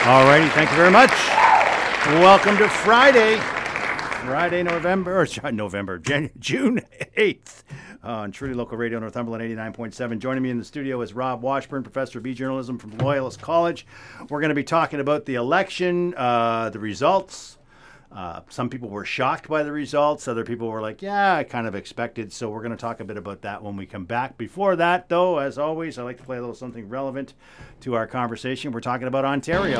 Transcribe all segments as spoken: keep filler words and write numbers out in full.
All righty, thank you very much. Welcome to Friday, Friday, November, or November, Jan- June eighth, uh, on Truly Local Radio, Northumberland eighty-nine point seven. Joining me in the studio is Rob Washburn, Professor of E-Journalism from Loyalist College. We're going to be talking about the election, uh, the results. Uh, some people were shocked by the results. Other people were like, yeah, I kind of expected. So we're going to talk a bit about that when we come back. Before that, though, as always, I like to play a little something relevant to our conversation. We're talking about Ontario.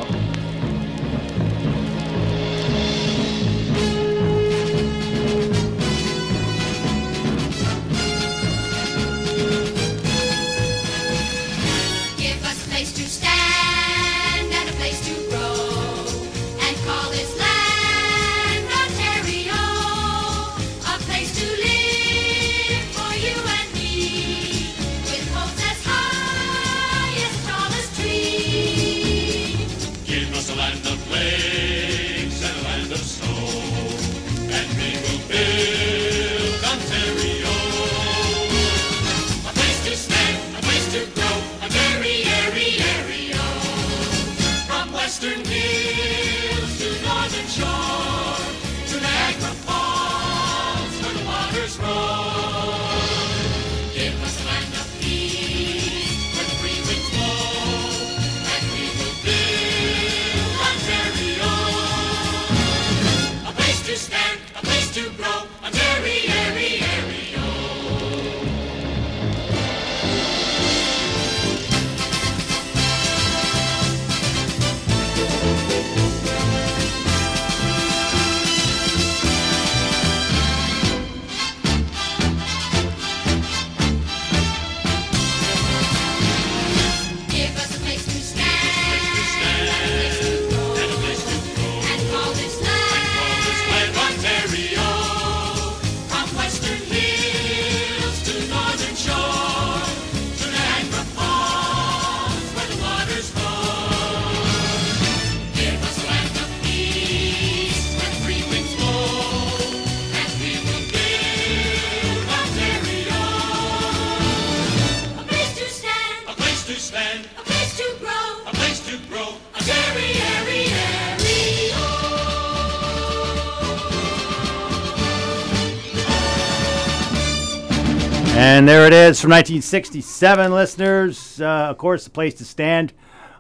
And there it is from nineteen sixty-seven, listeners. Uh, of course, the place to stand,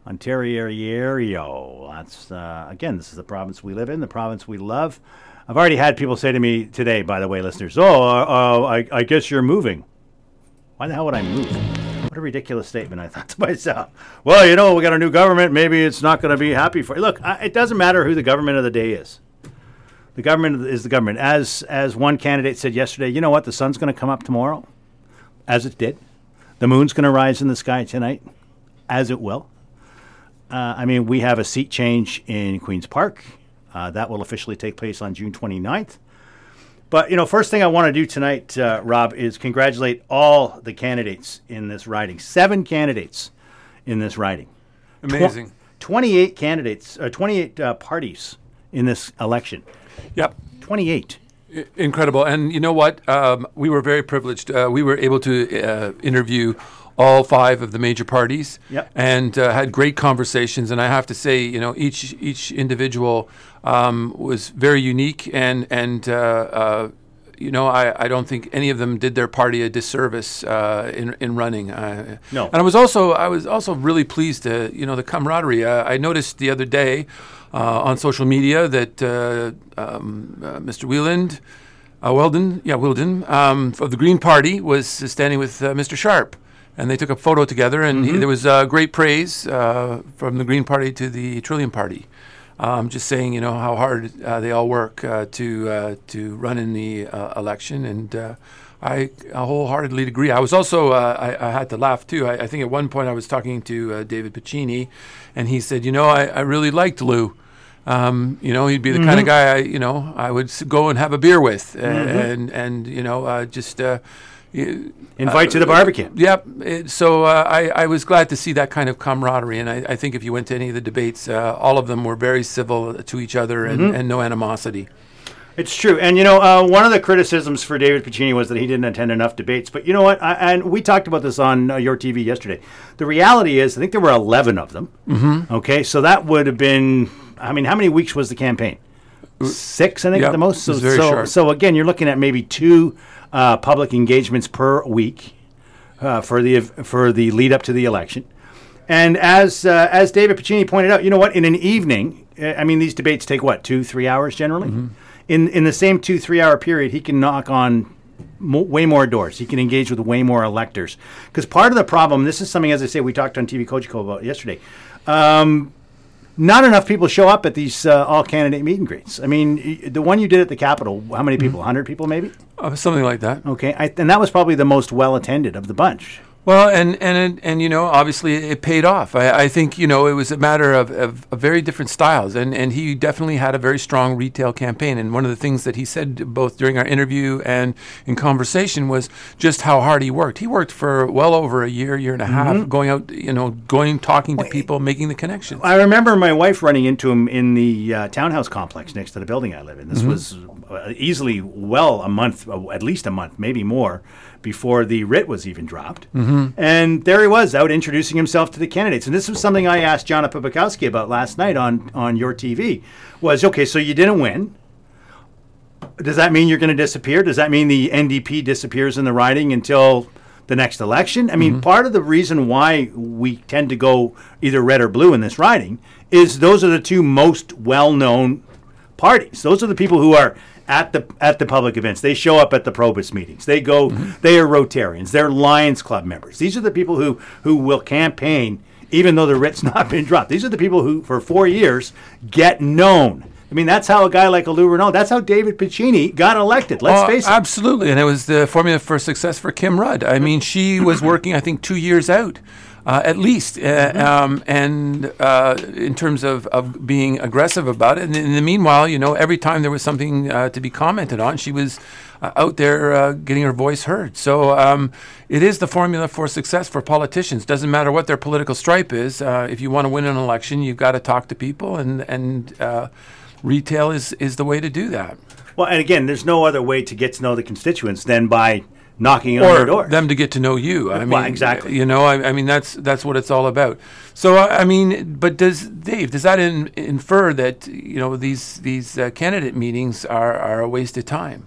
Ontario. That's, uh, again, this is the province we live in, the province we love. I've already had people say to me today, by the way, listeners, oh, uh, uh, I, I guess you're moving. Why the hell would I move? What a ridiculous statement, I thought to myself. Well, you know, we got a new government. Maybe it's not going to be happy for you. Look, I, it doesn't matter who the government of the day is. The government is the government. As, as one candidate said yesterday, you know what? The sun's going to come up tomorrow. As it did. The moon's going to rise in the sky tonight, as it will. Uh, I mean, we have a seat change in Queen's Park. Uh, that will officially take place on June twenty-ninth. But, you know, first thing I want to do tonight, uh, Rob, is congratulate all the candidates in this riding. Seven candidates in this riding. Amazing. Tw- twenty-eight candidates, uh, twenty-eight uh, parties in this election. Yep. twenty-eight. Incredible. And you know what? Um, we were very privileged. Uh, we were able to uh, interview all five of the major parties yep. and uh, had great conversations. And I have to say, you know, each each individual um, was very unique. And, and uh, uh, you know, I, I don't think any of them did their party a disservice uh, in in running. Uh, no. And I was also I was also really pleased to, you know, the camaraderie. Uh, I noticed the other day Uh, on social media that uh, um, uh, Mister Wheeland, uh, Weldon, yeah, Weldon, um, of the Green Party was standing with uh, Mister Sharp, and they took a photo together, and mm-hmm. he, there was uh, great praise uh, from the Green Party to the Trillium Party, um, just saying, you know, how hard uh, they all work uh, to uh, to run in the uh, election, and uh, I wholeheartedly agree. I was also, uh, I, I had to laugh too. I, I think at one point I was talking to uh, David Piccini, and he said, you know, I, I really liked Lou. Um, you know, he'd be the mm-hmm. kind of guy I, you know, I would go and have a beer with, uh, mm-hmm. and and you know, uh, just uh, you, invite uh, to the barbecue. Yep. It, so uh, I, I was glad to see that kind of camaraderie, and I, I think if you went to any of the debates, uh, all of them were very civil to each other and, mm-hmm. and no animosity. It's true. And, you know, uh, one of the criticisms for David Piccini was that he didn't attend enough debates. But you know what? I, and we talked about this on uh, your T V yesterday. The reality is, I think there were eleven of them. Mm-hmm. Okay, so that would have been, I mean, how many weeks was the campaign? Six, I think, yep, at the most. So, it was very so, short. so, again, you're looking at maybe two uh, public engagements per week uh, for the for the lead up to the election. And as uh, as David Piccini pointed out, you know what? In an evening, I mean, these debates take, what, two, three hours generally? Mm-hmm. In in the same two, three-hour period, he can knock on mo- way more doors. He can engage with way more electors. Because part of the problem, this is something, as I say, we talked on T V Cogeco about yesterday, um, not enough people show up at these uh, all-candidate meet and greets. I mean, y- the one you did at the Capitol, how many people? one hundred people maybe? Uh, something like that. Okay, I, and that was probably the most well-attended of the bunch. Well, and and and you know, obviously it paid off. I, I think you know it was a matter of, of, of very different styles, and and he definitely had a very strong retail campaign. And one of the things that he said both during our interview and in conversation was just how hard he worked. He worked for well over a year, year and a mm-hmm. half, going out, you know, going talking to well, people, making the connections. I remember my wife running into him in the uh, townhouse complex next to the building I live in. This mm-hmm. was uh, easily well a month, uh, at least a month, maybe more, before the writ was even dropped. Mm-hmm. And there he was out introducing himself to the candidates. And this was something I asked Jana Pibakowski about last night on, on your T V was, okay, so you didn't win. Does that mean you're going to disappear? Does that mean the N D P disappears in the riding until the next election? I mean, mm-hmm. part of the reason why we tend to go either red or blue in this riding is those are the two most well-known parties. Those are the people who are at the at the public events. They show up at the Probus meetings. They go. Mm-hmm. They are Rotarians. They're Lions Club members. These are the people who who will campaign even though the writ's not been dropped. These are the people who, for four years, get known. I mean, that's how a guy like Lou Rinaldi, that's how David Piccini got elected. Let's oh, face it. Absolutely, and it was the formula for success for Kim Rudd. I mean, she was working, I think, two years out. Uh, at least, uh, mm-hmm. um, and uh, in terms of, of being aggressive about it. And in the meanwhile, you know, every time there was something uh, to be commented on, she was uh, out there uh, getting her voice heard. So um, it is the formula for success for politicians. Doesn't matter what their political stripe is. Uh, if you want to win an election, you've got to talk to people, and and uh, retail is, is the way to do that. Well, and again, there's no other way to get to know the constituents than by knocking on or their door, them to get to know you. I mean, well, exactly. You know, I, I mean, that's that's what it's all about. So, I mean, but does Dave? Does that in, infer that you know these these uh, candidate meetings are, are a waste of time?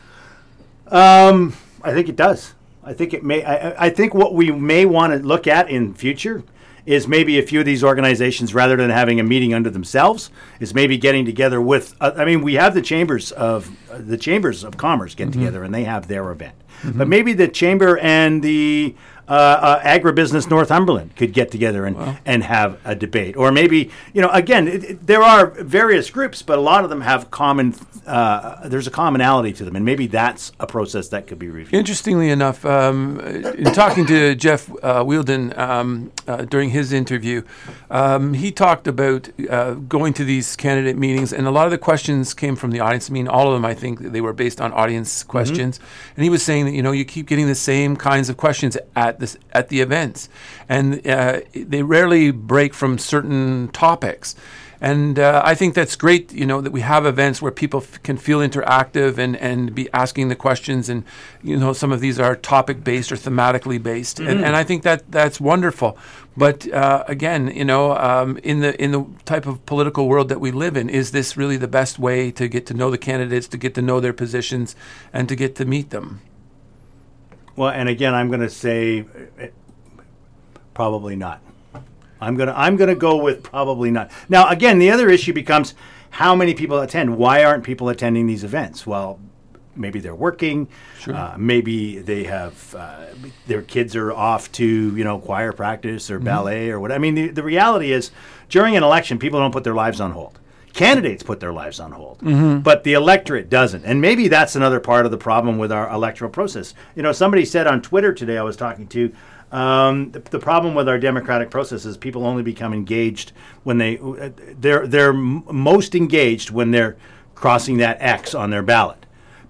Um, I think it does. I think it may. I, I think what we may want to look at in future is maybe a few of these organizations, rather than having a meeting under themselves, is maybe getting together with. Uh, I mean, we have the chambers of uh, the chambers of commerce get mm-hmm. together, and they have their event. Mm-hmm. But maybe the chamber and the uh, uh, agribusiness Northumberland could get together and, well. and have a debate. Or maybe, you know, again, it, it, there are various groups, but a lot of them have common, uh, there's a commonality to them. And maybe that's a process that could be reviewed. Interestingly enough, um, in talking to Jeff uh, Wielden um, uh, during his interview, um, he talked about uh, going to these candidate meetings, and a lot of the questions came from the audience. I mean, all of them, I think, they were based on audience questions. Mm-hmm. And he was saying that, you know, you keep getting the same kinds of questions at this at the events, and uh, they rarely break from certain topics. And uh, I think that's great, you know, that we have events where people f- can feel interactive and, and be asking the questions. And, you know, some of these are topic-based or thematically based. Mm-hmm. And, and I think that that's wonderful. But, uh, again, you know, um, in the in the type of political world that we live in, is this really the best way to get to know the candidates, to get to know their positions, and to get to meet them? Well, and again, I'm going to say uh, probably not. I'm gonna I'm gonna go with probably not. Now, again, the other issue becomes how many people attend. Why aren't people attending these events? Well, maybe they're working. Sure. Uh, maybe they have uh, their kids are off to you know choir practice or mm-hmm. ballet or what. I mean, the, the reality is during an election, people don't put their lives on hold. Candidates put their lives on hold, mm-hmm. but the electorate doesn't. And maybe that's another part of the problem with our electoral process. You know, somebody said on Twitter today, I was talking to, um, the, the problem with our democratic process is people only become engaged when they, uh, they're, they're m- most engaged when they're crossing that X on their ballot.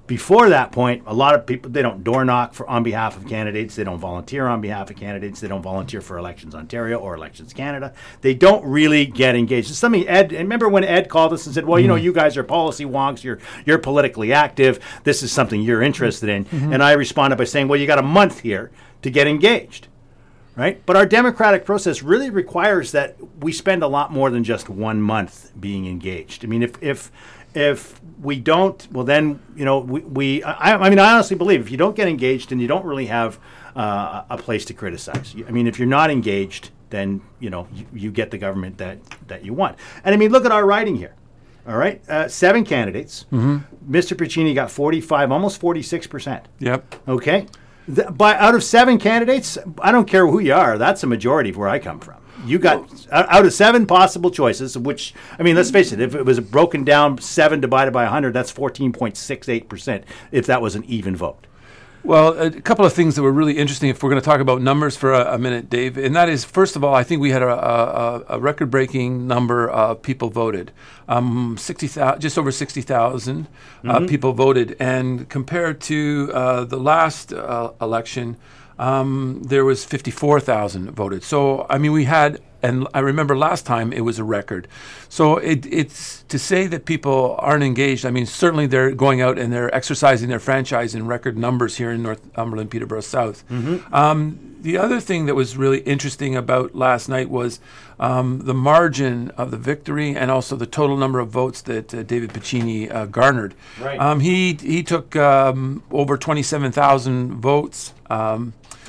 Before that point, a lot of people, they don't door knock for on behalf of candidates. They don't volunteer on behalf of candidates. They don't volunteer for Elections Ontario or Elections Canada. They don't really get engaged. It's something Ed, and remember when Ed called us and said, well, you know, you guys are policy wonks. You're, you're politically active. This is something you're interested in. Mm-hmm. And I responded by saying, well, you got a month here to get engaged. Right? But our democratic process really requires that we spend a lot more than just one month being engaged. I mean, if if if we don't, well, then, you know, we, we I, I mean, I honestly believe if you don't get engaged and you don't really have uh, a place to criticize. I mean, if you're not engaged, then, you know, you, you get the government that, that you want. And I mean, look at our writing here. All right. Uh, seven candidates. Mm-hmm. Mister Piccini got forty-five, almost forty-six percent. Yep. Okay. The, by out of seven candidates, I don't care who you are. That's a majority of where I come from. You got well, out of seven possible choices, which, I mean, let's face it, if it was broken down seven divided by one hundred, that's fourteen point six eight percent if that was an even vote. Well, a couple of things that were really interesting, if we're going to talk about numbers for a, a minute, Dave, and that is, first of all, I think we had a, a, a record-breaking number of people voted. Um, sixty thousand, just over sixty thousand uh, mm-hmm. people voted, and compared to uh, the last uh, election, um, there was fifty-four thousand voted. So, I mean, we had, and I remember last time it was a record. So it, it's to say that people aren't engaged. I mean, certainly they're going out and they're exercising their franchise in record numbers here in Northumberland, Peterborough South. Mm-hmm. Um, the other thing that was really interesting about last night was um, the margin of the victory and also the total number of votes that uh, David Piccini uh, garnered. Right. Um, he he took um, over twenty-seven thousand votes um,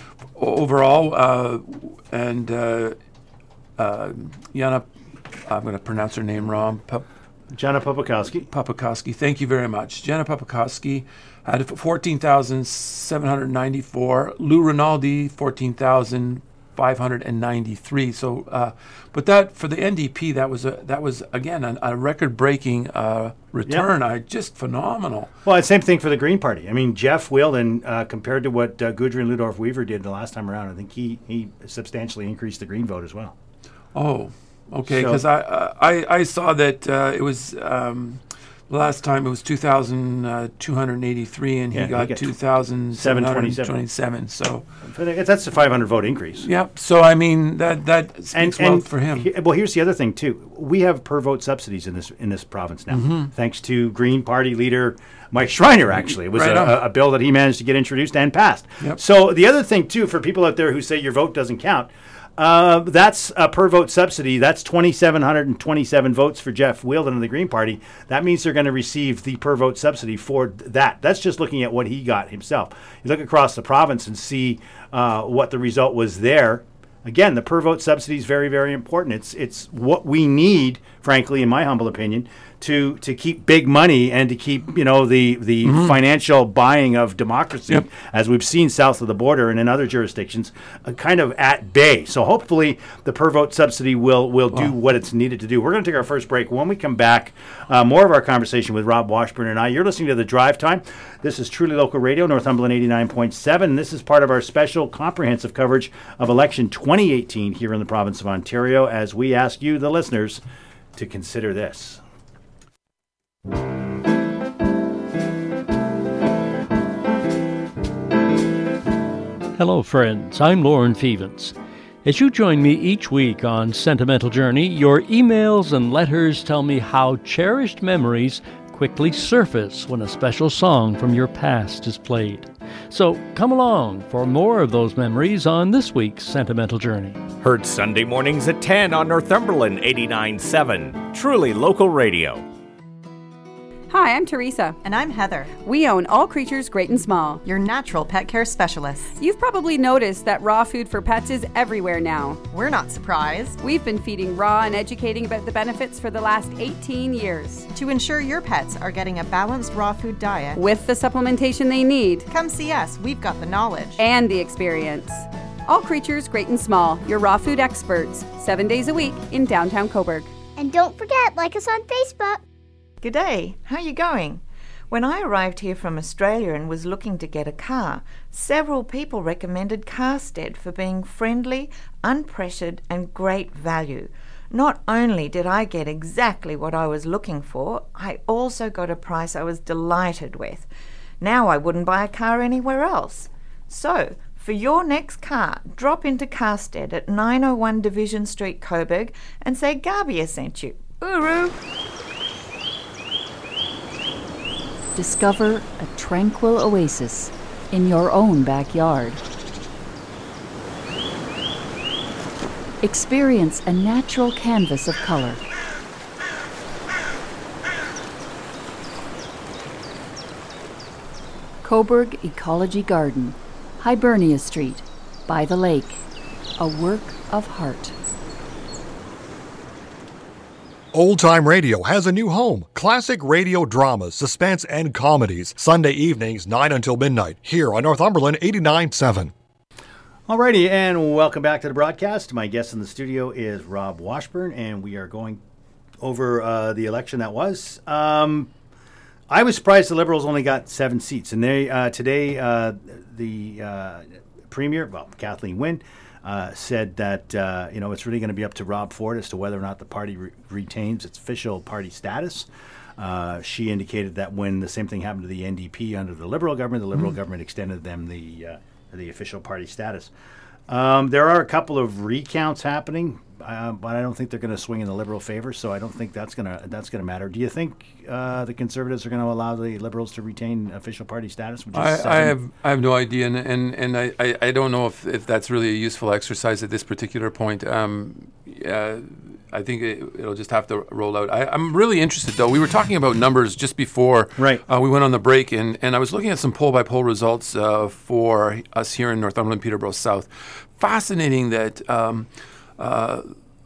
overall, uh, and uh, uh, Jana, I'm going to pronounce her name wrong. P- Jana Popakowski. Popakowski, thank you very much. Jana Popakowski had fourteen thousand seven hundred ninety-four. Lou Rinaldi, fourteen thousand five hundred ninety-three. So, uh, but that for the N D P, that was a that was again a, a record-breaking uh, return. Yep. I just phenomenal. Well, it's the same thing for the Green Party. I mean, Jeff Wheeldon, uh, compared to what uh, Gudrun Ludorf Weaver did the last time around, I think he he substantially increased the Green vote as well. Oh, okay. Because so, I, uh, I I saw that uh, it was. Um, Last time it was two thousand two hundred eighty-three, and he yeah, got two thousand seven hundred twenty-seven. So that's a five hundred vote increase. Yep. So I mean that that speaks and, well and for him. He, well, here's the other thing too. We have per vote subsidies in this in this province now, mm-hmm. thanks to Green Party leader Mike Schreiner. Actually, it was right a, a bill that he managed to get introduced and passed. Yep. So the other thing too, for people out there who say your vote doesn't count. Uh, that's a per vote subsidy. That's two thousand seven hundred twenty-seven votes for Jeff Wheeldon and the Green Party. That means they're going to receive the per vote subsidy for that. That's just looking at what he got himself. You look across the province and see uh, what the result was there. Again, the per vote subsidy is very, very important. It's it's what we need, frankly, in my humble opinion, to to keep big money and to keep, you know, the the mm-hmm. financial buying of democracy, yep. as we've seen south of the border and in other jurisdictions, uh, kind of at bay. So hopefully the per vote subsidy will will wow. do what it's needed to do. We're going to take our first break. When we come back, uh, more of our conversation with Rob Washburn and I. You're listening to The Drive Time. This is Truly Local Radio, Northumberland eighty-nine point seven. This is part of our special comprehensive coverage of election twenty eighteen here in the province of Ontario, as we ask you, the listeners, to consider this. Hello, friends. I'm Lauren Fevens. As you join me each week on Sentimental Journey, your emails and letters tell me how cherished memories quickly surface when a special song from your past is played. So come along for more of those memories on this week's Sentimental Journey. Heard Sunday mornings at ten on Northumberland eighty-nine point seven. Truly Local Radio. Hi, I'm Teresa. And I'm Heather. We own All Creatures Great and Small, your natural pet care specialists. You've probably noticed that raw food for pets is everywhere now. We're not surprised. We've been feeding raw and educating about the benefits for the last eighteen years. To ensure your pets are getting a balanced raw food diet with the supplementation they need, come see us. We've got the knowledge and the experience. All Creatures Great and Small, your raw food experts, seven days a week in downtown Cobourg. And don't forget, like us on Facebook. G'day, how you going? When I arrived here from Australia and was looking to get a car, several people recommended Carstead for being friendly, unpressured and great value. Not only did I get exactly what I was looking for, I also got a price I was delighted with. Now I wouldn't buy a car anywhere else. So, for your next car, drop into Carstead at nine oh one Division Street, Coburg, and say Garbia sent you. Uru! Discover a tranquil oasis in your own backyard. Experience a natural canvas of color. Coburg Ecology Garden, Hibernia Street, by the lake. A work of heart. Old Time Radio has a new home. Classic radio dramas, suspense, and comedies. Sunday evenings, nine until midnight, here on Northumberland eighty-nine point seven. Alrighty, and welcome back to the broadcast. My guest in the studio is Rob Washburn, and we are going over uh, the election that was. Um, I was surprised the Liberals only got seven seats, and they uh, today uh, the uh, Premier, well, Kathleen Wynne, Uh, said that uh, you know it's really going to be up to Rob Ford as to whether or not the party re- retains its official party status. Uh, she indicated that when the same thing happened to the N D P under the Liberal government, the Liberal mm. government extended them the uh, the official party status. Um, there are a couple of recounts happening, uh, but I don't think they're going to swing in the Liberal favor. So I don't think that's gonna that's gonna matter. Do you think uh, the Conservatives are going to allow the Liberals to retain official party status? Which is I, I have I have no idea, and and, and I, I, I don't know if, if that's really a useful exercise at this particular point. Um, uh, I think it, it'll just have to roll out. I, I'm really interested, though. We were talking about numbers just before right. uh, we went on the break, and, and I was looking at some poll-by-poll results uh, for us here in Northumberland, Peterborough South. Fascinating that um, uh,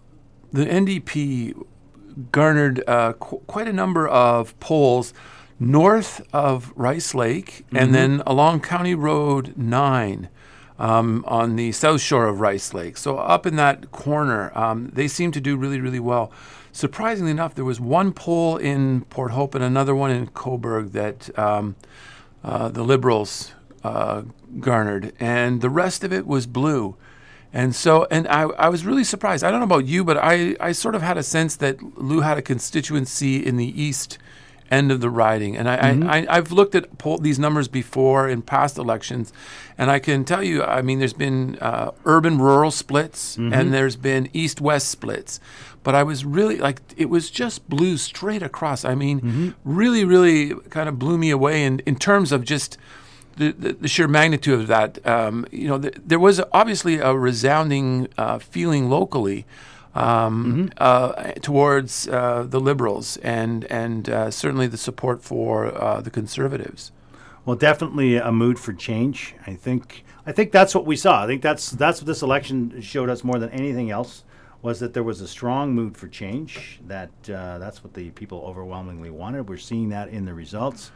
the N D P garnered uh, qu- quite a number of polls north of Rice Lake mm-hmm. and then along County Road nine. Um, on the south shore of Rice Lake. So up in that corner, um, they seem to do really, really well. Surprisingly enough, there was one poll in Port Hope and another one in Coburg that um, uh, the Liberals uh, garnered, and the rest of it was blue. And so, and I, I was really surprised. I don't know about you, but I, I sort of had a sense that Lou had a constituency in the east end of the riding. And I, mm-hmm. I, I, I've looked at poll, these numbers before in past elections, and I can tell you, I mean, there's been uh, urban-rural splits, mm-hmm. and there's been east-west splits. But I was really, like, it was just blue straight across. I mean, mm-hmm. really, really kind of blew me away in, in terms of just the, the, the sheer magnitude of that. Um, you know, the, there was obviously a resounding uh, feeling locally Um, mm-hmm. uh, towards uh, the Liberals and and uh, certainly the support for uh, the Conservatives. Well, definitely a mood for change. I think I think that's what we saw. I think that's that's what this election showed us more than anything else, was that there was a strong mood for change. That uh, that's what the people overwhelmingly wanted. We're seeing that in the results.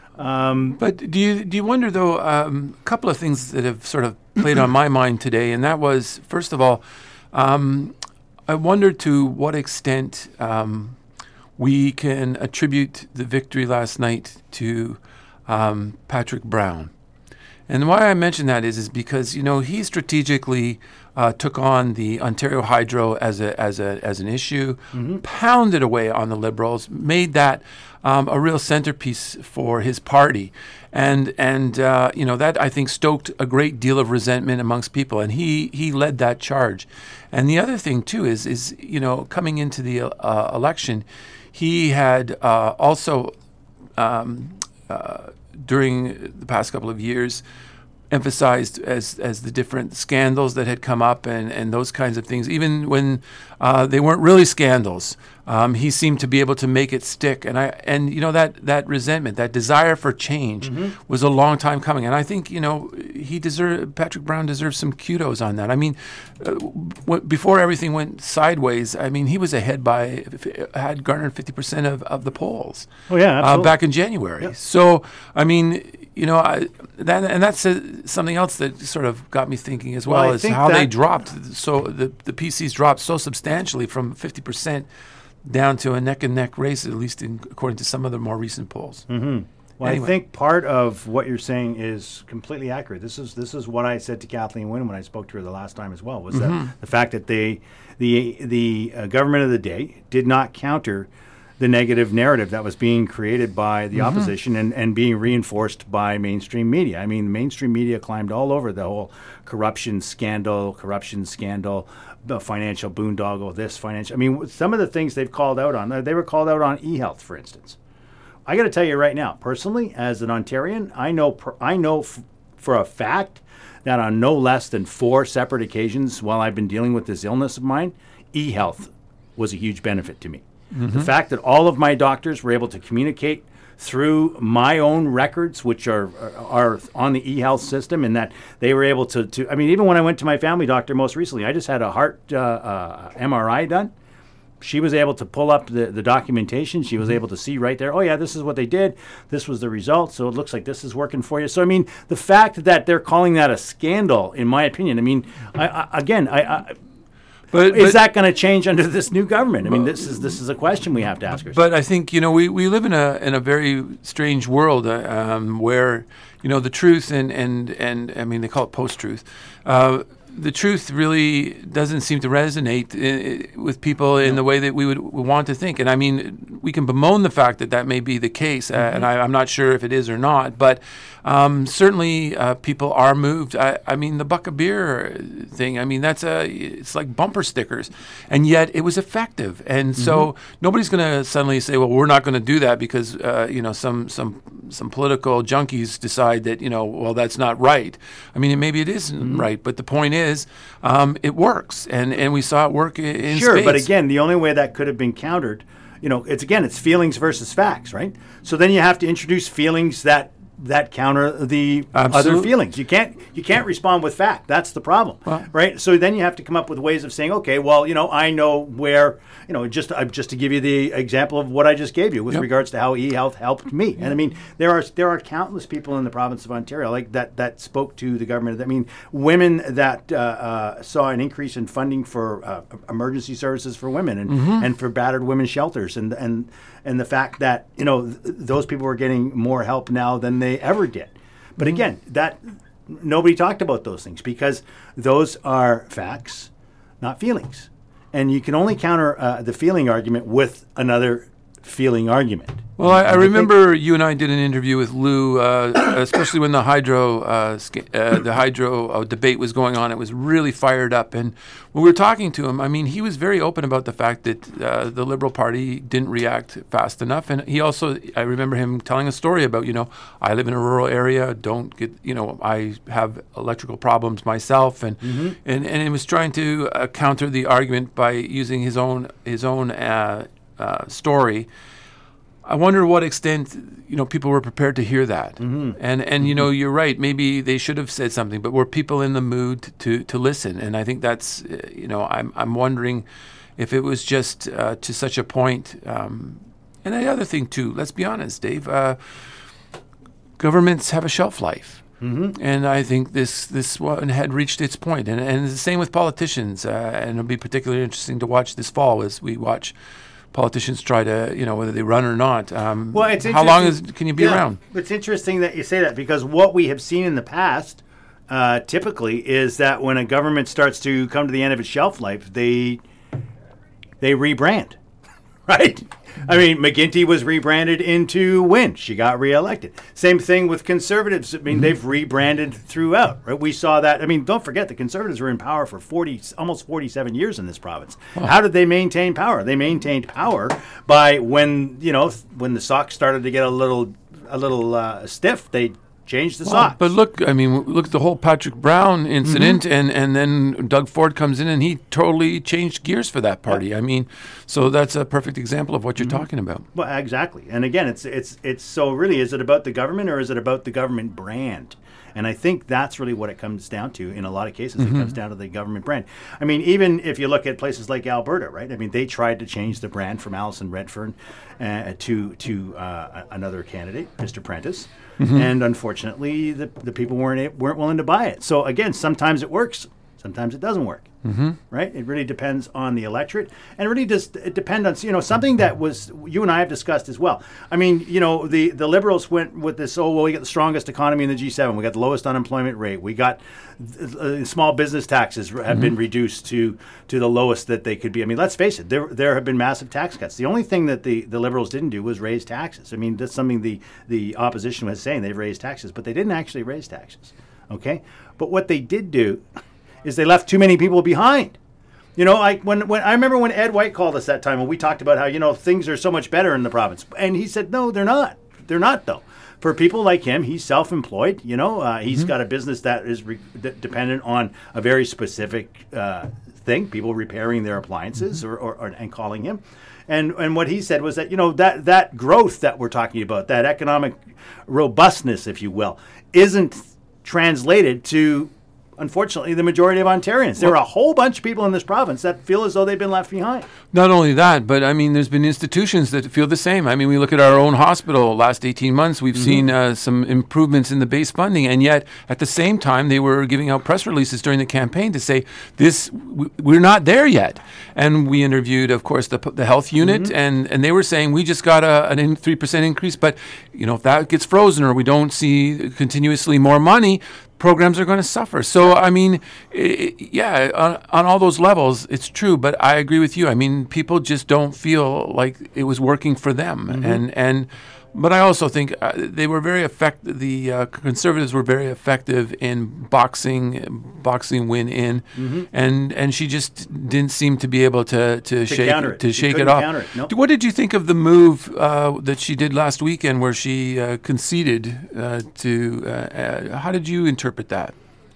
Um, but do you do you wonder though? Um, a couple of things that have sort of played on my mind today, and that was, first of all, Um, I wonder to what extent um, we can attribute the victory last night to um, Patrick Brown. And why I mention that is, is because, you know, he strategically uh, took on the Ontario Hydro as a as a as an issue, mm-hmm. pounded away on the Liberals, made that um, a real centerpiece for his party, and and uh, you know, that I think stoked a great deal of resentment amongst people, and he he led that charge. And the other thing too is is you know, coming into the uh, election, he had uh, also um, uh, during the past couple of years emphasized as as the different scandals that had come up and, and those kinds of things, even when uh, they weren't really scandals. Um, he seemed to be able to make it stick, and I and you know that that resentment, that desire for change, mm-hmm. was a long time coming. And I think, you know, he deserve Patrick Brown deserves some kudos on that. I mean, uh, w- before everything went sideways, I mean, he was ahead by had garnered fifty percent of, of the polls. Oh yeah, absolutely. Uh, back in January. Yep. So I mean, you know, I, that and that's uh, something else that sort of got me thinking as well, well is how they dropped. So the the P Cs dropped so substantially from fifty percent down to a neck and neck race, at least in, according to some of the more recent polls. Mm-hmm. Well, anyway. I think part of what you're saying is completely accurate. This is this is what I said to Kathleen Wynne when I spoke to her the last time as well, was mm-hmm. that the fact that they the the uh, government of the day did not counter the negative narrative that was being created by the Mhm. opposition and, and being reinforced by mainstream media. I mean, mainstream media climbed all over the whole corruption scandal, corruption scandal, the financial boondoggle, this financial. I mean, some of the things they've called out on, they were called out on e-health, for instance. I got to tell you right now, personally, as an Ontarian, I know per, I know f- for a fact that on no less than four separate occasions while I've been dealing with this illness of mine, e-health was a huge benefit to me. Mhm. The fact that all of my doctors were able to communicate through my own records, which are are on the e-health system, and that they were able to, to I mean, even when I went to my family doctor most recently, I just had a heart uh, uh, M R I done. She was able to pull up the, the documentation. She was able to see right there, oh, yeah, this is what they did. This was the result. So it looks like this is working for you. So, I mean, the fact that they're calling that a scandal, in my opinion, I mean, I, I, again, I, I But, is but- that going to change under this new government? I mean, this is this is a question we have to ask ourselves. But I think, you know, we, we live in a in a very strange world uh, um, where, you know, the truth and, and, and I mean, they call it post-truth. Uh, the truth really doesn't seem to resonate uh, with people in the way that we would want to think. And I mean, we can bemoan the fact that that may be the case, uh, Mm-hmm. and I, I'm not sure if it is or not. But um, certainly uh, people are moved. I, I mean, the buck of beer thing, I mean, that's a, it's like bumper stickers. And yet it was effective. And so Mm-hmm. nobody's going to suddenly say, well, we're not going to do that because, uh, you know, some, some, some political junkies decide that, you know, well, that's not right. I mean, maybe it isn't Mm-hmm. right. But the point is, um, it works. And, and we saw it work i- in Sure, spades. but again, the only way that could have been countered, you know, it's again, it's feelings versus facts, right? So then you have to introduce feelings that that counter the other Absolute- feelings. You can't you can't respond with fact. That's the problem, Well- right? So then you have to come up with ways of saying, okay, well, you know, I know where, you know, just uh, just to give you the example of what I just gave you with Yep. regards to how e-health helped me. And I mean, there are there are countless people in the province of Ontario like that that spoke to the government. I mean, women that uh, uh, saw an increase in funding for uh, emergency services for women and, Mhm. and for battered women's shelters, and and and the fact that, you know, th- those people are getting more help now than they ever did. But again, that nobody talked about those things because those are facts, not feelings. And you can only counter uh, the feeling argument with another feeling argument. Well, I, I And think- remember you and I did an interview with Lou, uh, especially when the hydro uh, sca- uh, the hydro uh, debate was going on. It was really fired up, and when we were talking to him, I mean, he was very open about the fact that uh, the Liberal Party didn't react fast enough. And he also, I remember him telling a story about, you know, I live in a rural area, don't get, you know, I have electrical problems myself, and Mhm. and and he was trying to uh, counter the argument by using his own his own uh, uh, story. I wonder what extent, you know, people were prepared to hear that. Mhm. And and you know, you're right. Maybe they should have said something, but were people in the mood to to listen? And I think that's, uh, you know, I'm I'm wondering if it was just uh, to such a point. Um, and the other thing too, let's be honest, Dave. Uh, governments have a shelf life. Mm-hmm. And I think this this one had reached its point. And and it's the same with politicians. Uh, and it'll be particularly interesting to watch this fall as we watch politicians try to, you know, whether they run or not. Um, Well, it's how long is interesting- can you be yeah, around? It's interesting that you say that because what we have seen in the past, uh, typically, is that when a government starts to come to the end of its shelf life, they they rebrand, right? I mean, McGuinty was rebranded into Wynne. She got reelected. Same thing with Conservatives. I mean, Mm-hmm. they've rebranded throughout, right? We saw that. I mean, don't forget, the Conservatives were in power for forty, almost forty-seven years in this province. Oh. How did they maintain power? They maintained power by when, you know, when the socks started to get a little, a little uh, stiff, they changed the Well, socks. but look, I mean, look at the whole Patrick Brown incident, Mm-hmm. and, and then Doug Ford comes in and he totally changed gears for that party. I mean, so that's a perfect example of what you're Mm-hmm. talking about. Well, exactly. And again, it's it's it's so really, is it about the government or is it about the government brand? And I think that's really what it comes down to in a lot of cases. Mhm. It comes down to the government brand. I mean, even if you look at places like Alberta, right? I mean, they tried to change the brand from Alison Redfern uh, to to uh, another candidate, Mister Prentice, Mhm. and unfortunately, the the people weren't a- weren't willing to buy it. So again, sometimes it works, sometimes it doesn't work. Mm-hmm. Right? It really depends on the electorate. And it really does it depend on, you know, something that was, you and I have discussed as well. I mean, you know, the, the Liberals went with this, oh, well, we got the strongest economy in the G seven. We got the lowest unemployment rate. We got uh, small business taxes have mm-hmm. been reduced to to the lowest that they could be. I mean, let's face it, there there have been massive tax cuts. The only thing that the, the Liberals didn't do was raise taxes. I mean, that's something the, the opposition was saying. They've raised taxes, but they didn't actually raise taxes. Okay? But what they did do is they left too many people behind. You know, like when, when I remember when Ed White called us that time and we talked about how, you know, things are so much better in the province. And he said, no, they're not. They're not, though. For people like him, he's self-employed. You know, uh, he's mm-hmm. got a business that is re- d- dependent on a very specific uh, thing, people repairing their appliances mm-hmm. or, or, or and calling him. And and what he said was that, you know, that, that growth that we're talking about, that economic robustness, if you will, isn't translated to, unfortunately, the majority of Ontarians. There are a whole bunch of people in this province that feel as though they've been left behind. Not only that, but I mean, there's been institutions that feel the same. I mean, we look at our own hospital. Last eighteen months, we've mm-hmm. seen uh, some improvements in the base funding, and yet at the same time, they were giving out press releases during the campaign to say this: w- we're not there yet. And we interviewed, of course, the the health unit, mm-hmm. and, and they were saying we just got a an three percent increase, but you know if that gets frozen or we don't see continuously more money, programs are going to suffer. So, I mean, it, yeah, on, on all those levels, it's true. But I agree with you. I mean, people just don't feel like it was working for them. Mm-hmm. And, and but I also think uh, they were very effective. The uh, Conservatives were very effective in boxing, boxing win in, mm-hmm. and and she just didn't seem to be able to to, to shake it. to she shake it off. It. Nope. What did you think of the move uh, that she did last weekend, where she uh, conceded uh, to? Uh, uh, how did you interpret that?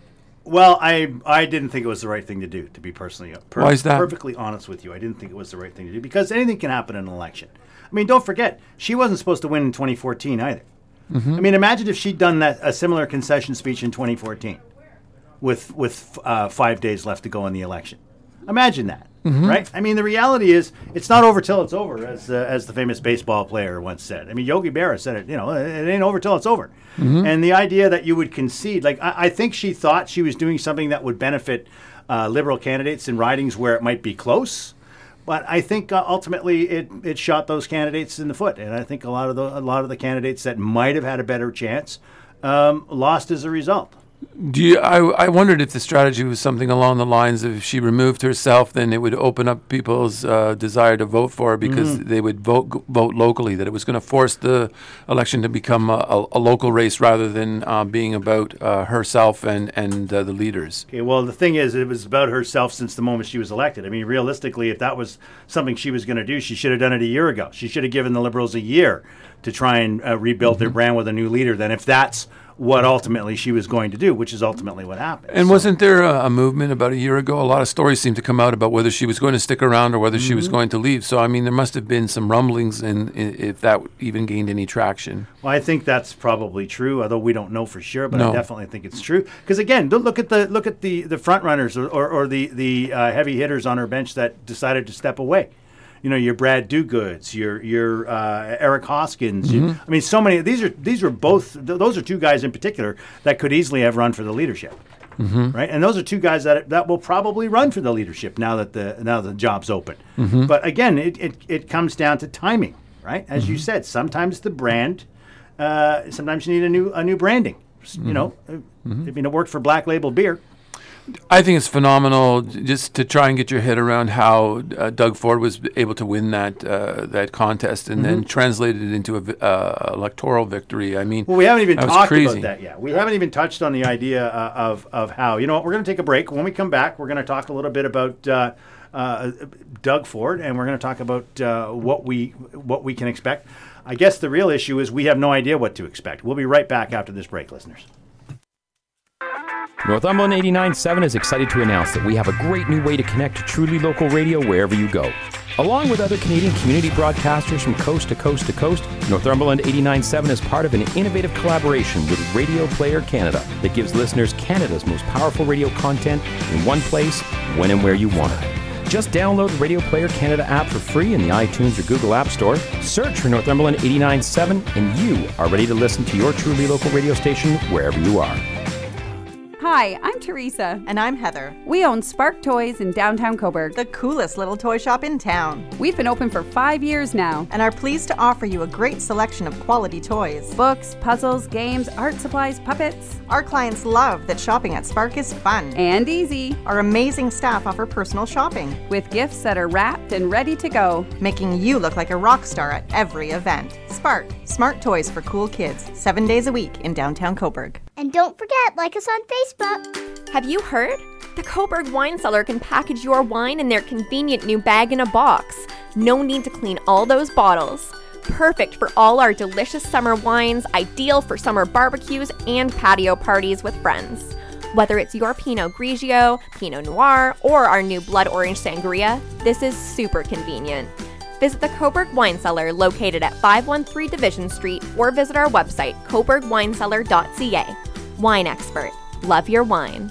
Well, I I didn't think it was the right thing to do, to be personally per- Why is that? perfectly honest with you. I didn't think it was the right thing to do because anything can happen in an election. I mean, don't forget, she wasn't supposed to win in twenty fourteen either. Mm-hmm. I mean, imagine if she'd done that a similar concession speech in twenty fourteen with with uh, five days left to go in the election. Imagine that, mm-hmm. right? I mean, the reality is it's not over till it's over, as uh, as the famous baseball player once said. I mean, Yogi Berra said it, you know, it ain't over till it's over. Mm-hmm. And the idea that you would concede, like, I, I think she thought she was doing something that would benefit uh, Liberal candidates in ridings where it might be close. But I think uh, ultimately it, it shot those candidates in the foot, and I think a lot of the a lot of the candidates that might have had a better chance um, lost as a result. Do you, I, I wondered if the strategy was something along the lines of if she removed herself, then it would open up people's uh, desire to vote for her because mm. they would vote vote locally, that it was going to force the election to become a, a, a local race rather than uh, being about uh, herself and, and uh, the leaders. Okay, well, the thing is, it was about herself since the moment she was elected. I mean, realistically, if that was something she was going to do, she should have done it a year ago. She should have given the Liberals a year to try and uh, rebuild mm-hmm. their brand with a new leader. Then if that's what ultimately she was going to do, which is ultimately what happened. And so. wasn't there a, a movement about a year ago? A lot of stories seemed to come out about whether she was going to stick around or whether mm-hmm. she was going to leave. So, I mean, there must have been some rumblings in, in if that even gained any traction. Well, I think that's probably true, although we don't know for sure, but no. I definitely think it's true. Because, again, don't look at the look at the, the front runners or, or, or the, the uh, heavy hitters on her bench that decided to step away. You know, your Brad Dugoods, your your uh, Eric Hoskins. Mm-hmm. You, I mean, so many. These are these are both. Th- those are two guys in particular that could easily have run for the leadership, mm-hmm. right? And those are two guys that that will probably run for the leadership now that the now the job's open. Mm-hmm. But again, it, it it comes down to timing, right? As mm-hmm. you said, sometimes the brand, uh, sometimes you need a new a new branding. Mm-hmm. You know, mm-hmm. I mean, it worked for Black Label Beer. I think it's phenomenal just to try and get your head around how uh, Doug Ford was able to win that uh, that contest and mm-hmm. then translate it into an uh, electoral victory. I mean, well, we haven't even talked crazy. about that yet. We haven't even touched on the idea uh, of of how. You know what? We're going to take a break. When we come back, we're going to talk a little bit about uh, uh, Doug Ford, and we're going to talk about uh, what we what we can expect. I guess the real issue is we have no idea what to expect. We'll be right back after this break, listeners. Northumberland eighty-nine point seven is excited to announce that we have a great new way to connect to truly local radio wherever you go. Along with other Canadian community broadcasters from coast to coast to coast, Northumberland eighty-nine point seven is part of an innovative collaboration with Radio Player Canada that gives listeners Canada's most powerful radio content in one place, when and where you want it. Just download the Radio Player Canada app for free in the iTunes or Google App Store, search for Northumberland eighty-nine point seven, and you are ready to listen to your truly local radio station wherever you are. Hi, I'm Teresa. And I'm Heather. We own Spark Toys in downtown Coburg, the coolest little toy shop in town. We've been open for five years now and are pleased to offer you a great selection of quality toys. Books, puzzles, games, art supplies, puppets. Our clients love that shopping at Spark is fun and easy. Our amazing staff offer personal shopping with gifts that are wrapped and ready to go, making you look like a rock star at every event. Spark, smart toys for cool kids, seven days a week in downtown Coburg. And don't forget, like us on Facebook. Have you heard? The Coburg Wine Cellar can package your wine in their convenient new bag in a box. No need to clean all those bottles. Perfect for all our delicious summer wines, ideal for summer barbecues and patio parties with friends. Whether it's your Pinot Grigio, Pinot Noir, or our new Blood Orange Sangria, this is super convenient. Visit the Coburg Wine Cellar located at five one three Division Street or visit our website, coburg wine cellar dot c a. Wine expert. Love your wine.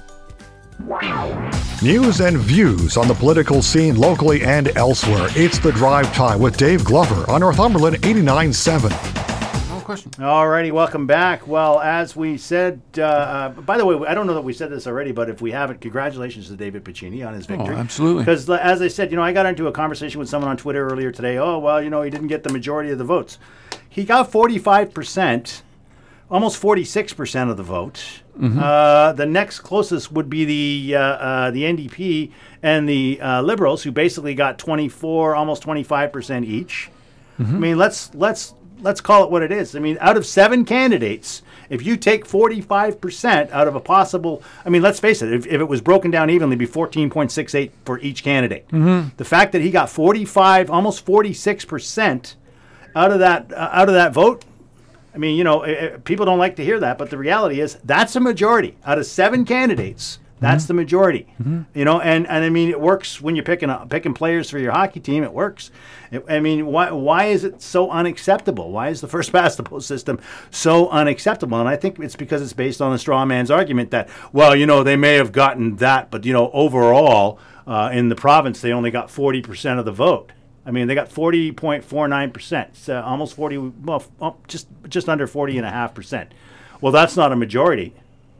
News and views on the political scene locally and elsewhere. It's The Drive Time with Dave Glover on Northumberland eighty-nine point seven. Question. All righty, welcome back. Well, as we said, uh, uh, by the way, I don't know that we said this already, but if we haven't, congratulations to David Piccini on his victory. Oh, absolutely. Because as I said, you know, I got into a conversation with someone on Twitter earlier today. Oh, well, you know, he didn't get the majority of the votes. He got forty-five percent, almost forty-six percent of the vote. Mm-hmm. Uh, the next closest would be the uh, uh, the N D P and the uh, Liberals, who basically got twenty-four, almost twenty-five percent each. Mm-hmm. I mean, let's let's. Let's call it what it is. I mean, out of seven candidates, if you take forty-five percent out of a possible, I mean, let's face it, if, if it was broken down evenly, it'd be fourteen point six eight for each candidate. Mm-hmm. The fact that he got forty-five, almost forty-six percent out of that uh, out of that vote, I mean, you know, it, people don't like to hear that, but the reality is that's a majority. Out of seven candidates, that's mm-hmm. the majority. Mm-hmm. You know, and, and I mean, it works when you're picking uh, picking players for your hockey team. It works. It, I mean, why why is it so unacceptable? Why is the first past the post system so unacceptable? And I think it's because it's based on the straw man's argument that, well, you know, they may have gotten that, but, you know, overall uh, in the province, they only got forty percent of the vote. I mean, they got forty point four nine percent, so almost forty, well, just just under forty and a half percent. Well, that's not a majority.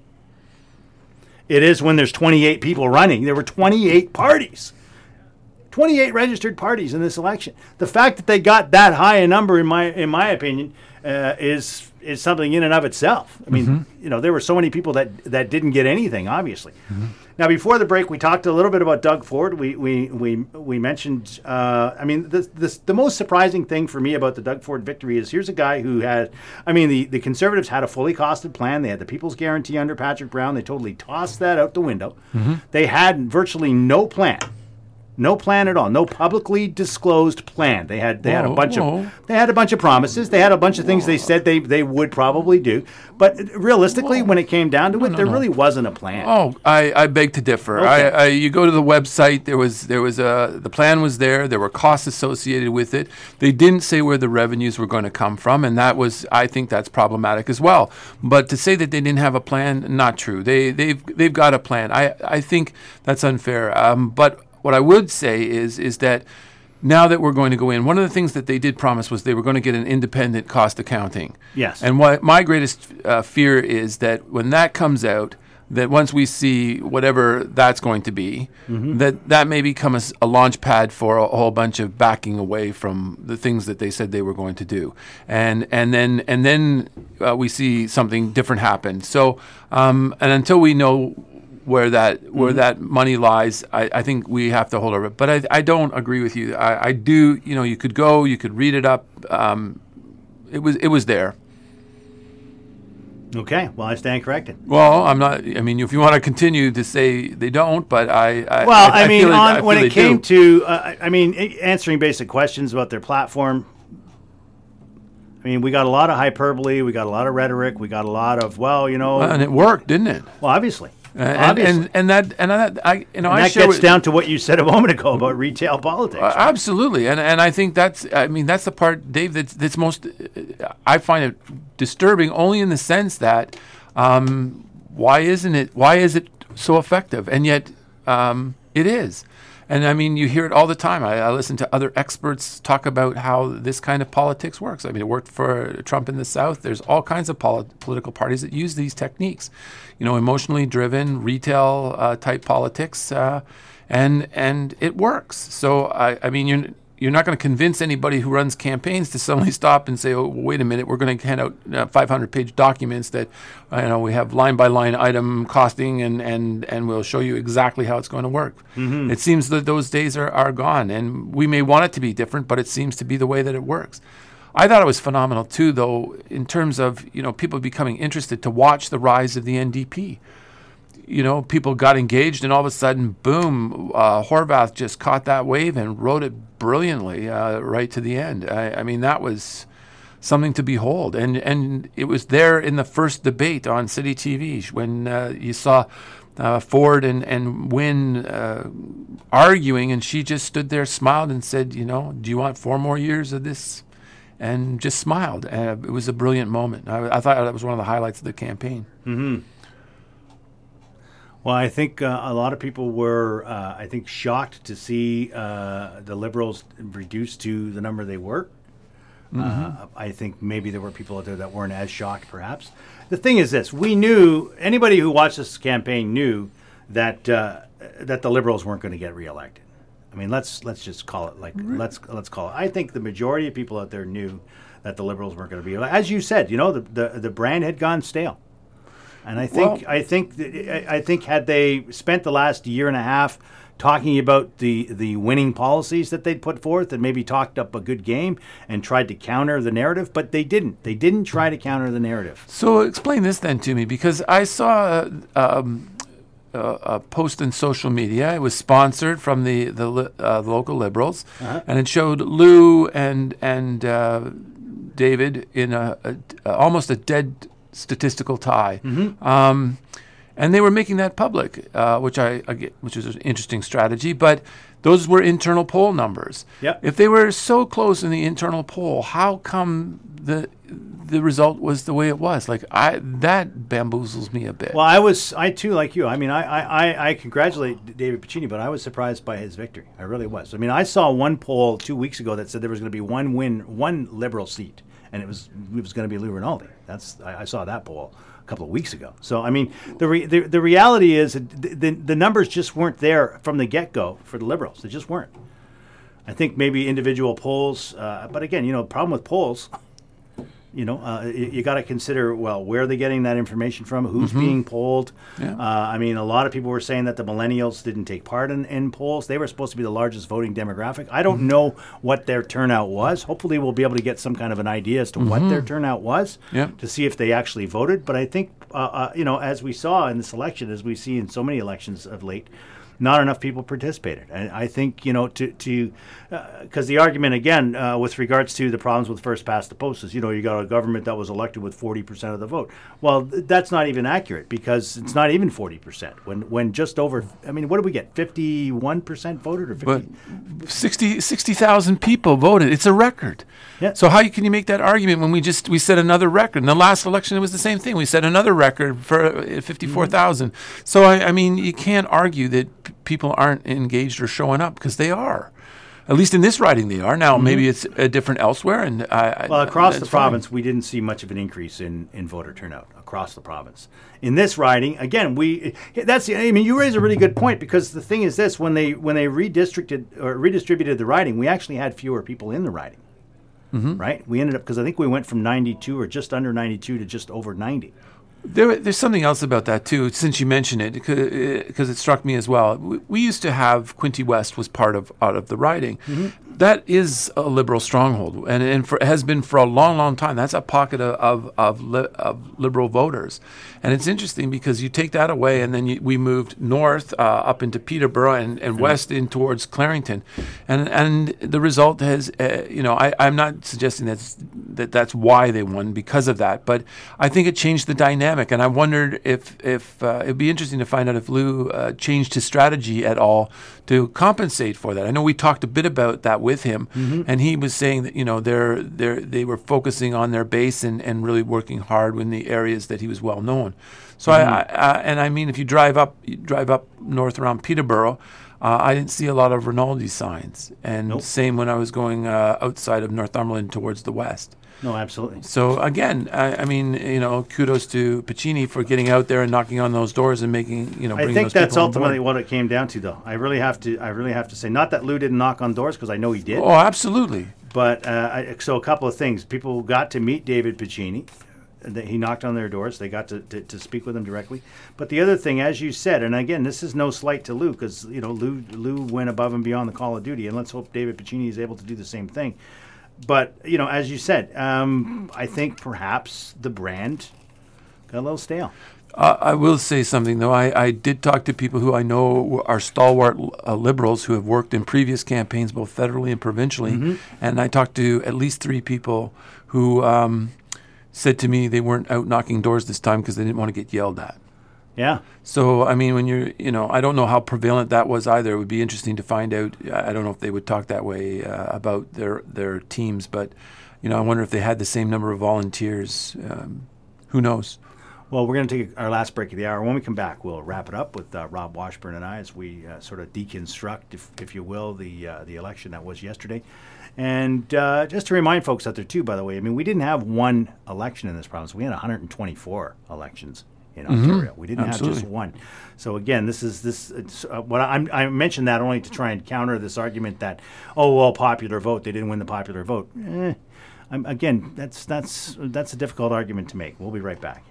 It is when there's twenty-eight people running. There were twenty-eight parties, twenty-eight registered parties in this election. The fact that they got that high a number, in my in my opinion, uh, is is something in and of itself. I mean, mm-hmm. you know, there were so many people that, that didn't get anything, obviously. Mm-hmm. Now, before the break, we talked a little bit about Doug Ford. We we we we mentioned. Uh, I mean, the this, the most surprising thing for me about the Doug Ford victory is here's a guy who had. I mean, the, the Conservatives had a fully costed plan. They had the People's Guarantee under Patrick Brown. They totally tossed that out the window. Mm-hmm. They had virtually no plan. No plan at all. No publicly disclosed plan. They had they whoa, had a bunch whoa. of they had a bunch of promises. They had a bunch of things whoa. they said they, they would probably do. But realistically, whoa. when it came down to no, it, no, there no. really wasn't a plan. Oh, I, I beg to differ. Okay. I, I, you go to the website. There was there was a the plan was there. There were costs associated with it. They didn't say where the revenues were going to come from, and that was I think that's problematic as well. But to say that they didn't have a plan, not true. They they've they've got a plan. I I think that's unfair. Um, but what I would say is is that now that we're going to go in, one of the things that they did promise was they were going to get an independent cost accounting. Yes. And what my greatest uh, fear is that when that comes out, that once we see whatever that's going to be, mm-hmm. that that may become a, a launch pad for a, a whole bunch of backing away from the things that they said they were going to do, and and then and then uh, we see something different happen. So um, and until we know where that where mm-hmm. that money lies, I, I think we have to hold over it. But I, I don't agree with you. I, I do. You know, you could go, you could read it up. Um, it was it was there. Okay, well, I stand corrected. Well, I'm not. I mean, if you want to continue to say they don't, but I. I well, I, I, I mean, feel on, it, I when feel it they came do. to, uh, I mean, answering basic questions about their platform. I mean, we got a lot of hyperbole, we got a lot of rhetoric, we got a lot of, well, you know, well, and it worked, didn't it? Well, obviously. And, obviously. and and that and that I you know and I that share gets with, down to what you said a moment ago about retail politics. Uh, right? Absolutely, and and I think that's I mean that's the part, Dave, that's that's most uh, I find it disturbing only in the sense that um, why isn't it why is it so effective, and yet um, It is. And I mean, you hear it all the time. I, I listen to other experts talk about how this kind of politics works. I mean, it worked for Trump in the South. There's all kinds of poli- political parties that use these techniques, you know, emotionally driven, retail uh, type politics, uh, and and it works. So I, I mean, you're you're not going to convince anybody who runs campaigns to suddenly stop and say, oh, wait a minute, we're going to hand out uh, five hundred page documents that, uh, you know, we have line by line item costing and, and, and we'll show you exactly how it's going to work. Mm-hmm. It seems that those days are, are gone, and we may want it to be different, but it seems to be the way that it works. I thought it was phenomenal too, though, in terms of, you know, people becoming interested to watch the rise of the N D P. You know, people got engaged, and all of a sudden, boom, uh, Horvath just caught that wave and rode it brilliantly uh, right to the end. I, I mean, that was something to behold. And and it was there in the first debate on City T V when uh, you saw uh, Ford and, and Wynne uh, arguing, and she just stood there, smiled, and said, you know, do you want four more years of this? And just smiled. Uh, it was a brilliant moment. I, I thought that was one of the highlights of the campaign. Mm-hmm. Well, I think uh, a lot of people were, uh, I think, shocked to see uh, the Liberals reduced to the number they were. Mm-hmm. Uh, I think maybe there were people out there that weren't as shocked, perhaps. The thing is this: we knew, anybody who watched this campaign knew that uh, that the Liberals weren't going to get reelected. I mean, let's let's just call it like Right. let's let's call it. I think the majority of people out there knew that the Liberals weren't going to be, as you said. You know, the the, the brand had gone stale. And I think Well- I think that, I think had they spent the last year and a half talking about the, the winning policies that they'd put forth and maybe talked up a good game and tried to counter the narrative, but they didn't. They didn't try to counter the narrative. So explain this then to me, because I saw uh, um, uh, a post in social media. It was sponsored from the the, li- uh, the local Liberals, Uh-huh. and it showed Lou and and uh, David in a, a, a almost a dead statistical tie. Mm-hmm. Um, and they were making that public, uh, which I, I get, which was an interesting strategy. But those were internal poll numbers. Yep. If they were so close in the internal poll, how come the the result was the way it was? Like I that bamboozles me a bit. Well, I was, I too, like you. I mean, I, I, I- I congratulate David Piccini, but I was surprised by his victory. I really was. I mean, I saw one poll two weeks ago that said there was going to be one win, one Liberal seat, and it was it was going to be Lou Rinaldi. That's I, I saw that poll a couple of weeks ago. So I mean, the re, the, the reality is that the, the the numbers just weren't there from the get go for the Liberals. They just weren't. I think maybe individual polls, uh, but again, you know, the problem with polls. You know, uh, you, you got to consider, well, where are they getting that information from? Who's Mhm. being polled? Yeah. Uh, I mean, a lot of people were saying that the millennials didn't take part in, in polls. They were supposed to be the largest voting demographic. I don't know what their turnout was. Hopefully, we'll be able to get some kind of an idea as to what Mhm. their turnout was Yeah. to see if they actually voted. But I think, uh, uh, you know, as we saw in this election, as we see in so many elections of late, not enough people participated. And I think, you know, to, to because the argument, again, uh, with regards to the problems with first past the post is, you know, you got a government that was elected with forty percent of the vote. Well, th- that's not even accurate because it's not even forty percent. When when just over, I mean, what did we get? fifty-one percent voted or fifty? But sixty sixty thousand people voted. It's a record. Yeah. So how you, can you make that argument when we just we set another record? In the last election, it was the same thing. We set another record for uh, fifty-four thousand. So, I, I mean, you can't argue that p- people aren't engaged or showing up because they are. At least in this riding, they are. Now, Mhm. maybe it's uh, different elsewhere. And I, Well, I, across the that's fine. province, we didn't see much of an increase in, in voter turnout across the province. In this riding, again, we that's I mean, you raise a really good point because the thing is this: when they when they redistricted or redistributed the riding, we actually had fewer people in the riding. Mhm. Right? We ended up because I think we went from ninety-two or just under ninety-two to just over ninety. There, there's something else about that too. Since you mentioned it, because it struck me as well. We, we used to have Quinte West was part of out of the riding. Mm-hmm. That is a Liberal stronghold, and and for, has been for a long, long time. That's a pocket of of of, li, of Liberal voters, and it's interesting because you take that away, and then you, we moved north uh, up into Peterborough and, and west in towards Clarington, and and the result has, uh, you know, I, I'm not suggesting that's that that's why they won because of that, but I think it changed the dynamic, and I wondered if if uh, it'd be interesting to find out if Lou uh, changed his strategy at all to compensate for that. I know we talked a bit about that with him, Mhm. and he was saying that, you know, they're they're they were focusing on their base and, and really working hard in the areas that he was well known. So Mhm. I, I, I and I mean, if you drive up you drive up north around Peterborough, Uh, I didn't see a lot of Rinaldi signs, and Nope. same when I was going uh, outside of Northumberland towards the west. No, absolutely. So again, I, I mean, you know, kudos to Pacini for getting out there and knocking on those doors and making, you know, I bringing think those that's people on ultimately board. what it came down to, though. I really have to. I really have to say, not that Lou didn't knock on doors, because I know he did. Oh, absolutely. But uh, I, so a couple of things. People got to meet David Pacini. That he knocked on their doors. They got to, to, to speak with him directly. But the other thing, as you said, and again, this is no slight to Lou, because you know Lou Lou went above and beyond the call of duty, and let's hope David Pacini is able to do the same thing. But you know, as you said, um, I think perhaps the brand got a little stale. Uh, I will say something, though. I, I did talk to people who I know are stalwart uh, liberals who have worked in previous campaigns, both federally and provincially. Mm-hmm. And I talked to at least three people who um, said to me they weren't out knocking doors this time because they didn't want to get yelled at. Yeah. So, I mean, when you're, you know, I don't know how prevalent that was either. It would be interesting to find out. I I don't know if they would talk that way uh, about their, their teams, but, you know, I wonder if they had the same number of volunteers. Um, who knows? Well, we're going to take our last break of the hour. When we come back, we'll wrap it up with uh, Rob Washburn and I as we uh, sort of deconstruct, if, if you will, the uh, the election that was yesterday. And uh, just to remind folks out there, too, by the way, I mean, we didn't have one election in this province. We had one hundred twenty-four elections in Mm-hmm. Ontario. We didn't Absolutely. have just one. So, again, this is this. It's, uh, what I'm, I mentioned that only to try and counter this argument that, oh, well, popular vote, they didn't win the popular vote. Eh, I'm, again, that's that's that's a difficult argument to make. We'll be right back.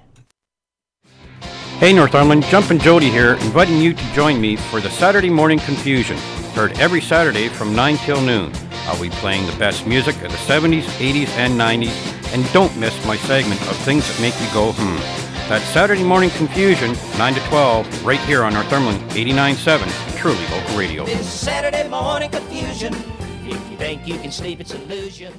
Hey Northumberland, Jumpin' Jody here, inviting you to join me for the Saturday Morning Confusion, heard every Saturday from nine till noon. I'll be playing the best music of the seventies, eighties, and nineties, and don't miss my segment of things that make you go hmm. That's Saturday Morning Confusion, nine to twelve, right here on Northumberland eighty-nine point seven, truly local radio. This Saturday Morning Confusion. If you think you can sleep, it's an illusion.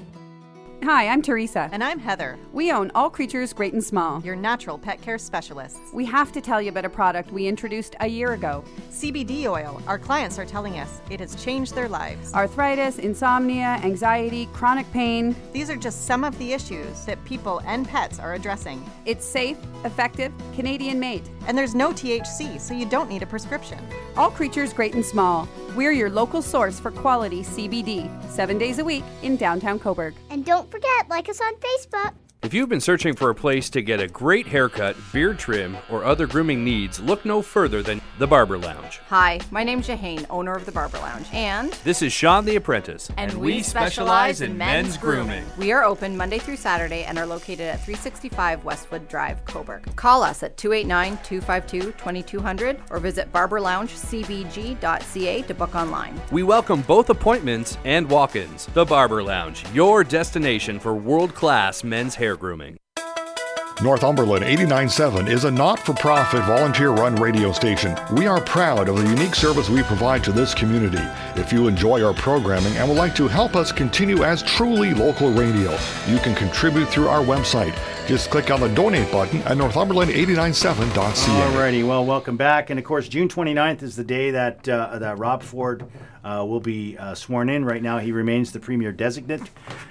Hi, I'm Teresa. And I'm Heather, We own All Creatures Great and Small. your natural pet care specialists. We have to tell you about a product we introduced a year ago. C B D oil, our clients are telling us it has changed their lives. Arthritis, insomnia, anxiety, chronic pain. These are just some of the issues that people and pets are addressing. It's safe, effective, Canadian made. And there's no T H C, so you don't need a prescription. All Creatures Great and Small. We're your local source for quality C B D, seven days a week in downtown Cobourg. And don't forget, like us on Facebook. If you've been searching for a place to get a great haircut, beard trim, or other grooming needs, look no further than The Barber Lounge. Hi, my name's Jahane, owner of The Barber Lounge, and This is Sean the Apprentice, and we specialize in men's grooming. We are open Monday through Saturday and are located at three sixty-five Westwood Drive, Cobourg. Call us at two eight nine, two five two, two two zero zero or visit barber lounge c b g dot c a to book online. We welcome both appointments and walk-ins. The Barber Lounge, your destination for world-class men's hair grooming. Northumberland eighty-nine point seven is a not-for-profit volunteer-run radio station. We are proud of the unique service we provide to this community. If you enjoy our programming and would like to help us continue as truly local radio, you can contribute through our website. Just click on the donate button at northumberland eight nine seven dot c a. Alrighty, well, welcome back. And of course, June twenty-ninth is the day that uh, that Rob Ford uh, will be uh, sworn in. Right now, he remains the premier designate,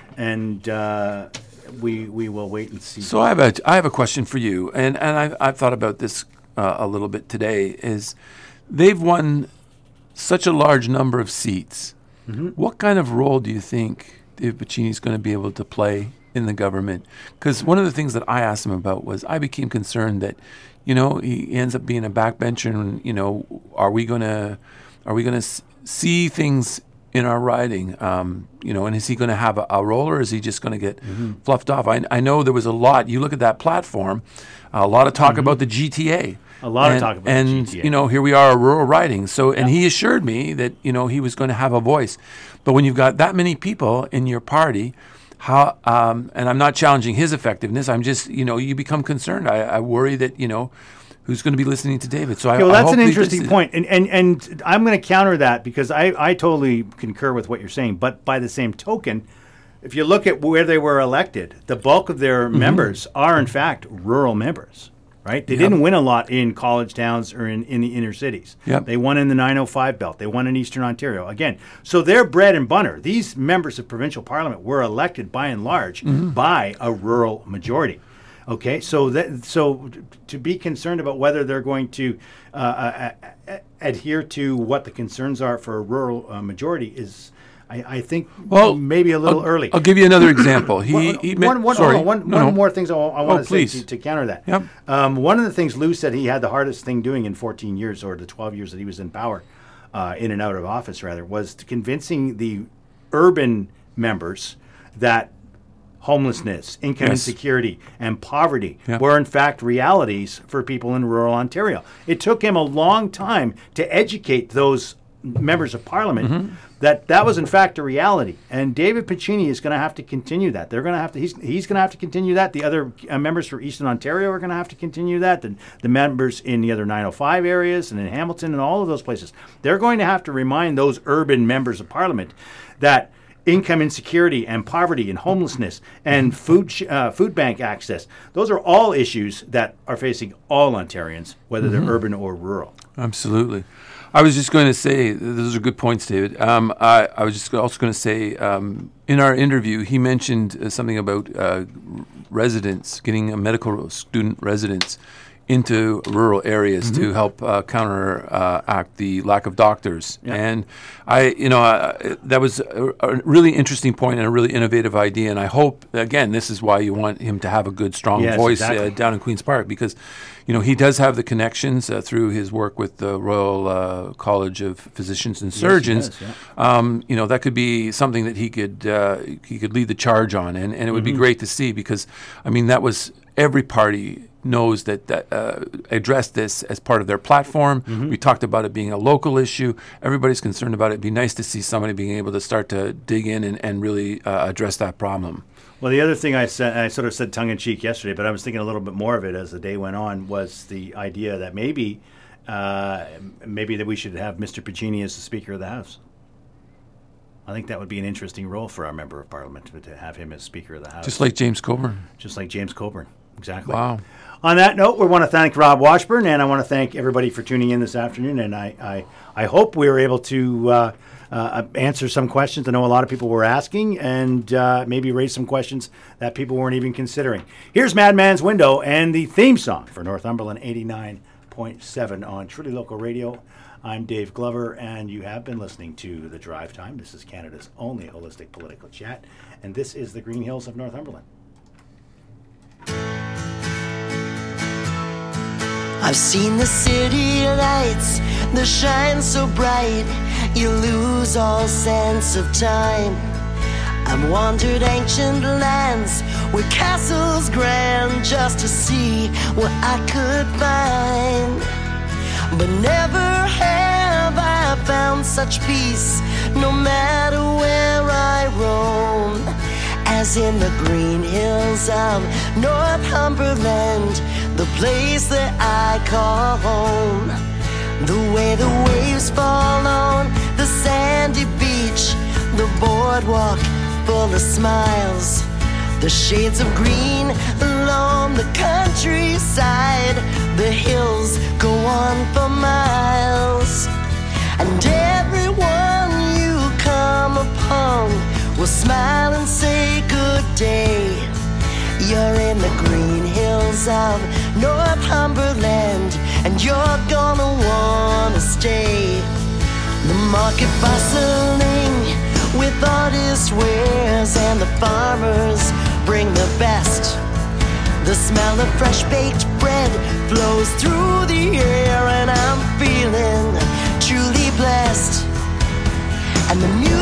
and uh, we we will wait and see. So I have a I have a question for you, and and I've I've thought about this uh, a little bit today. Is they've won such a large number of seats. Mm-hmm. What kind of role do you think Dave Pacini is going to be able to play in the government? Because one of the things that I asked him about was I became concerned that, you know, he ends up being a backbencher, and you know, are we gonna are we gonna s- see things in our riding, um, you know, and is he going to have a, a role, or is he just going to get Mm-hmm. fluffed off? I, I know there was a lot. You look at that platform, a lot of talk Mm-hmm. about the G T A. A lot of and, talk about the and, G T A. you know, here we are, rural riding. So, and he assured me that, you know, he was going to have a voice. But when you've got that many people in your party, how, um, and I'm not challenging his effectiveness, I'm just, you know, you become concerned. I, I worry that, you know, who's going to be listening to David. So I, Okay, well, I that's hope an he interesting does- point, and and and I'm going to counter that because I I totally concur with what you're saying. But by the same token, if you look at where they were elected, the bulk of their Mm-hmm. members are in fact rural members, right? They Yep. didn't win a lot in college towns or in, in the inner cities. Yep. They won in the nine oh five belt. They won in Eastern Ontario. Again, so they're bread and butter. These members of provincial parliament were elected by and large Mm-hmm. by a rural majority. Okay, so that so to be concerned about whether they're going to uh, uh, uh, adhere to what the concerns are for a rural uh, majority is, I, I think, well, maybe a little I'll, early. I'll give you another example. He, one, he one, one, sorry, hold on, one, no, one no. more thing I, I want oh, to say to, to counter that. Yep. Um, one of the things Lou said he had the hardest thing doing in fourteen years, or the twelve years that he was in power, uh, in and out of office rather, was to convincing the urban members that homelessness, income Yes. insecurity, and poverty Yeah. were in fact realities for people in rural Ontario. It took him a long time to educate those members of parliament Mm-hmm. that that was in fact a reality. And David Piccini is going to have to continue that. They're going to have to. He's he's going to have to continue that. The other uh, members for Eastern Ontario are going to have to continue that. The the members in the other nine oh five areas and in Hamilton and all of those places, they're going to have to remind those urban members of parliament that income insecurity and poverty and homelessness and food sh- uh, food bank access, those are all issues that are facing all Ontarians, whether Mhm. they're urban or rural. Absolutely. I was just going to say, those are good points, David. Um, I, I was just also going to say, um, in our interview, he mentioned uh, something about uh, residents, getting a medical student residents into rural areas Mm-hmm. to help uh, counteract uh, the lack of doctors. Yeah. And I, you know, uh, that was a, a really interesting point and a really innovative idea. And I hope, again, this is why you want him to have a good, strong Yes, voice exactly. uh, down in Queen's Park, because, you know, he does have the connections uh, through his work with the Royal uh, College of Physicians and Yes, he Surgeons. does, yeah. Um, you know, that could be something that he could uh, he could lead the charge on, and, and it would Mhm. be great to see, because, I mean, that was every party knows that, that uh, addressed this as part of their platform. Mhm. We talked about it being a local issue. Everybody's concerned about it. It'd be nice to see somebody being able to start to dig in and, and really uh, address that problem. Well, the other thing I said, I sort of said tongue-in-cheek yesterday, but I was thinking a little bit more of it as the day went on, was the idea that maybe uh, maybe that we should have Mister Piccini as the Speaker of the House. I think that would be an interesting role for our Member of Parliament, to, to have him as Speaker of the House. Just like James Coburn. Just like James Coburn, exactly. Wow. On that note, we want to thank Rob Washburn, and I want to thank everybody for tuning in this afternoon, and I, I, I hope we were able to uh, uh, answer some questions. I know a lot of people were asking, and uh, maybe raise some questions that people weren't even considering. Here's Madman's Window and the theme song for Northumberland eighty-nine point seven on Truly Local Radio. I'm Dave Glover, and you have been listening to The Drive Time. This is Canada's only holistic political chat, and this is the Green Hills of Northumberland. I've seen the city lights that shine so bright, you lose all sense of time. I've wandered ancient lands with castles grand just to see what I could find. But never have I found such peace, no matter where I roam, as in the green hills of Northumberland, the place that I call home. The way the waves fall on the sandy beach, the boardwalk full of smiles, the shades of green along the countryside, the hills go on for miles, and everyone you come upon will smile and say good day. You're in the green hills of Northumberland, and you're gonna wanna stay. The market bustling with artist wares, and the farmers bring the best. The smell of fresh baked bread flows through the air, and I'm feeling truly blessed. And the music